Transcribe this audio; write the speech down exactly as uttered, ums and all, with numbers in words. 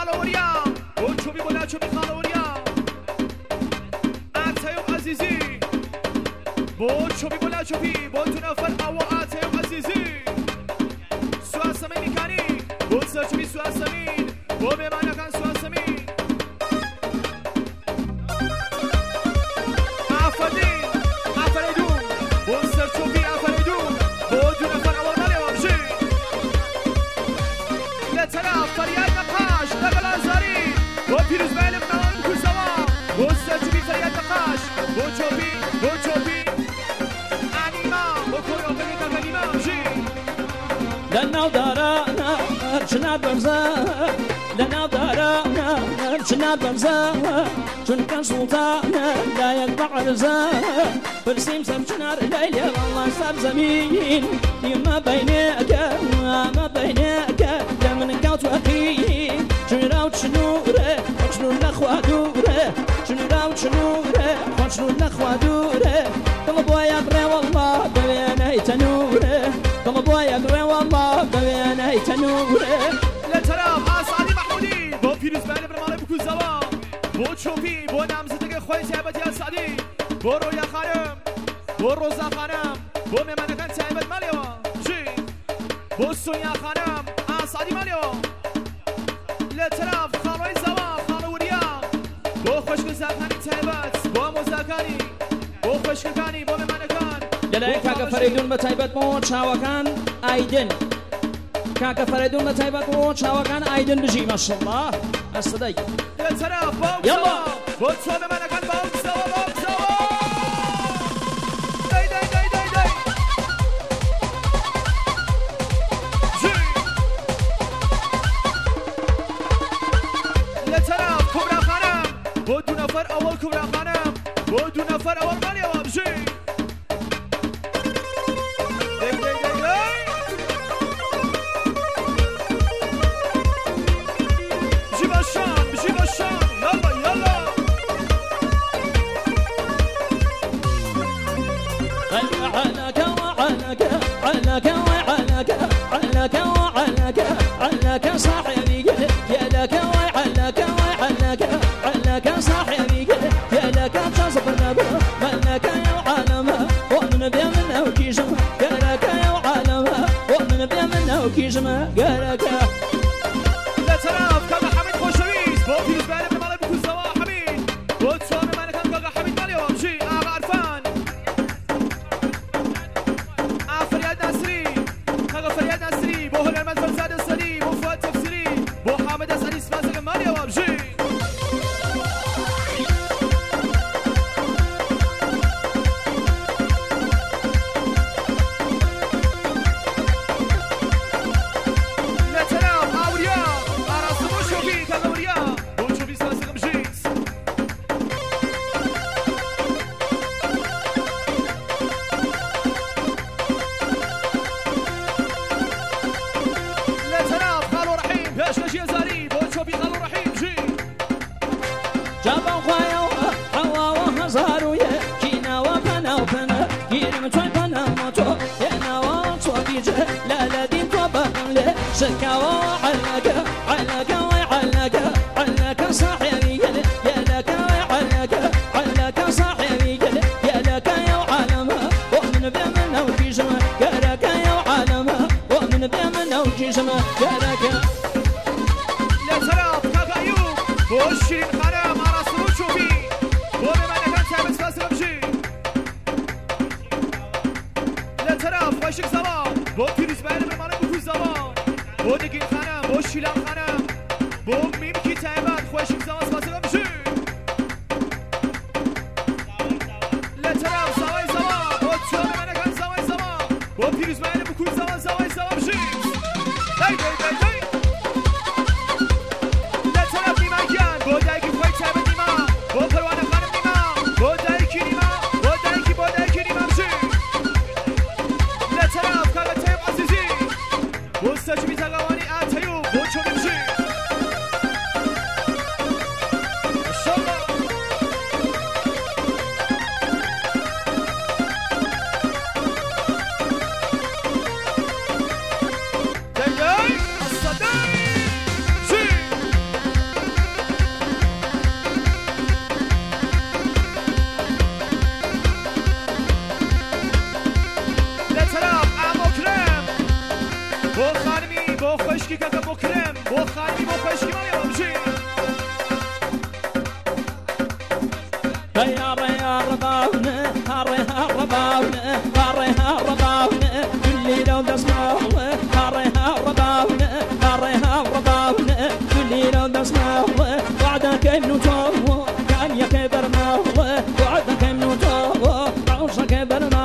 خالوریا بو چوبی بولا چوبی خالوریا اتایو عزیزی بو چوبی بولا چوبی بو دو نفر او اتایو عزیزی سواسمین میکنی بو سرچوبی سواسمین بو بمانکان سواسمین آفرین آفریدون بو سرچوبی آفریدون بو دو نفر اول مالی وابجی لطرف فریاد نقاش دقل آزاری بو پیروز بیلم نوان کزوا بو سرچوبی فریاد نقاش بو چوبی بو چوبی انیما بو کوریوگرافی کاکانیما وابجی لناو دارانا چنا برزا لناو دارانا چنا برزا چون كان سلطانا لا يقطع رزا برسيم سمشنار ليلي والله ساب زمين يما بينك ما بينك لمن قوت وقين شنو راو شنوره شنو الاخوة دوره شنو راو شنوره شنو الاخوة دوره طلب ويقري والله بيني تنوره طلب ويقري والله بيني تنوره لطرف اسعدی محمودی با پیروز بله برماله بکن زوا بو چوبی بو نامزدگی خوی تایبتی اسعدی بو رویا خانم بو روزا خانم بو میمنکان تایبت مالیو جی بو سونیا خانم اسعدی مالیو لطرف خانوی زوا خانوریا بو خوشگزاکانی تایبت بو موزاکانی بو خوشگکانی بو میمنکان لەلای کاکە فەرێدون بە تایبەت بۆ چاوەکان ئایدن کاکە فەرێدون بە تایبەت بۆ چاوەکان ئایدن بژی ماشەڵڵا ئەسەدەی لطرف باو یاڵا بۆ چۆ بمانەکان باو زەوە باو زەوە دەی دەی دەی دەی دەی جی لطرف کوبرا خانم بۆ دوو نەفەر ئەوەڵ کوبرا خانم بۆ دوو نەفەر ئەوەڵ مالیەوە بژی علك صاحبي قال يا لك وعلك وعلك علك صاحبي قال يا لك تصبر نبر مالك يا عالم ومن بيا منه وكيجم قالك يا عالم ومن بيا منه وكيجم قالك لا تراف كاكا حميد خوشويس بو فيروز بالي بمالي بكل زوا حميد بو تصومي مالكان كاكا حميد مالي وامشي آغا عرفان آ فرياد ناصري كاكا فرياد ناصري بو هنر منزل زاد الصدي بو فؤاد تفسيري بو حامد اسعدي سمازك مالي وامشي شكاوى علك علك وعلك علك صاحبي قال يا لك وعلك علك صاحبي قال يا لك يا عالم ومن بيمنا وكيجم يا لك يا عالم ومن بيمنا وكيجم يا لك يا سلام كاكا ايوب بو شيرين خانم اراسلو شوفي بو بمانكان تابت فاسر بجي لا ترى خوشك زوا بو فيروز بايلم بمانك بكو زوا بو نگین خانم بو شیلان خانم بو میم کی تایبت خوشیم زواز بازم بشی لطرف زوای زوا بو چون منکان زوای زوا بو پیروز باید بکن زوا زوای زوا بشی دی دی دی دی لطرف نیمان کن بو دایکی خوی تایبت نیما بو پروانه خانم نیما بو دایکی نیما بو دایکی بو دایکی نیما بشی لطرف کاغا تایب عزیزی بو سچ بیتاقوانی آتایو بو چون بشی بو خانمی بو خوشکی که بو کرم بو خانمی بو خوشکی مالی بمشی يا ريا رباونا هريها رباونا هريها رباونا كل لو بسمعوا هريها رباونا هريها رباونا كل لو بسمعوا وعدك انه تو كان يكبر ما هو وعدك انه تو عوشك برنا